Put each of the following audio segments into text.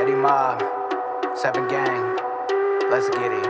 Eddie Mob, 7 Gang, let's get it.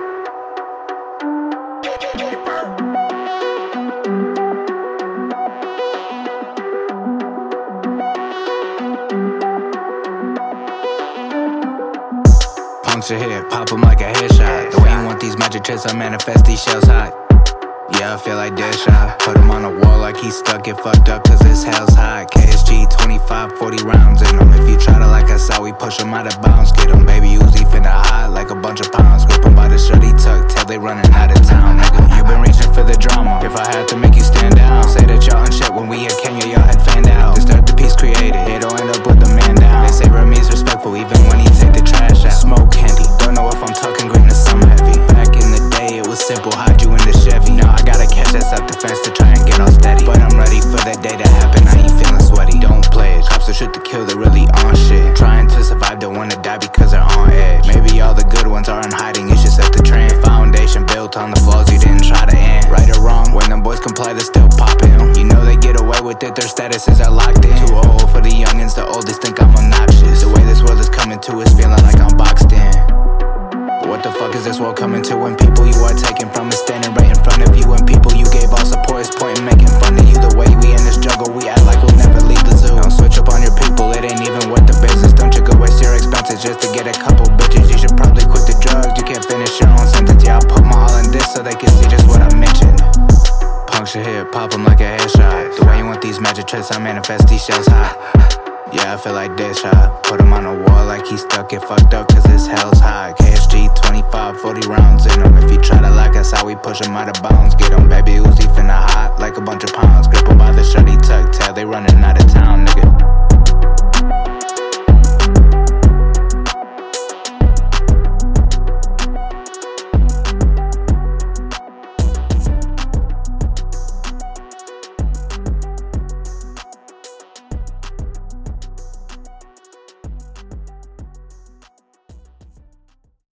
Puncture hit, pop 'em like a headshot. The way you want these magic tricks, I manifest these shells hot. Yeah, I feel like Deadshot. Put him on the wall like he stuck, get fucked up cause this hell's hot. KSG 25, 40 rounds in him. If you try to like us out, we push him out of bounds. Get him, baby Uzi finna hide like a bunch of pounds. Grip him by the shirt he tuck, till they running out of town. Nigga, you been reaching for the drama. If I had to make you stand down, say that y'all unshit when we at Kenya, y'all had fanned out. Disturb the piece created, it'll end up with the man down. They say Remy's respectful even when he take the trash out. Smoke candy, don't know if I'm talking greatness, I'm heavy. Back in the day, it was simple, hide you in the Chevy. Now I gotta catch that self-defense to try and get all steady. But I'm ready for that day to happen, I ain't feeling sweaty. Don't play it, cops are shit to kill, they're really on shit. Trying to survive, don't wanna die because they're on edge. Maybe all the good ones are in hiding, you should set the trend. Foundation built on the flaws you didn't try to end. Right or wrong, when them boys comply, they're still popping. You know they get away with it, their statuses are locked in. Too old for the youngins, the oldest think I'm obnoxious. The way this world is coming to is feeling like I'm boxed in. What the fuck is this world coming to when people you are taking from is standing right in front of you, and people you gave all support is pointing, making fun of you. The way we in this juggle, we act like we'll never leave the zoo. Don't switch up on your people, it ain't even worth the business. Don't you go waste your expenses just to get a couple bitches. You should probably quit the drugs, you can't finish your own sentence. Yeah, I'll put my all in this so they can see just what I mentioned. Puncture hit, pop 'em like a headshot. The way you want these magic tricks, I manifest these shells hot. Yeah, I feel like Deadshot. Put him on the wall like he stuck, get fucked up cause this hell's hot. KSG 25, 40 rounds in him. If you try to like us out, we push him out of bounds. Get him, baby Uzi finna hide like a bunch of pounds. Grip him by the shirt he tuck, till they running out of town.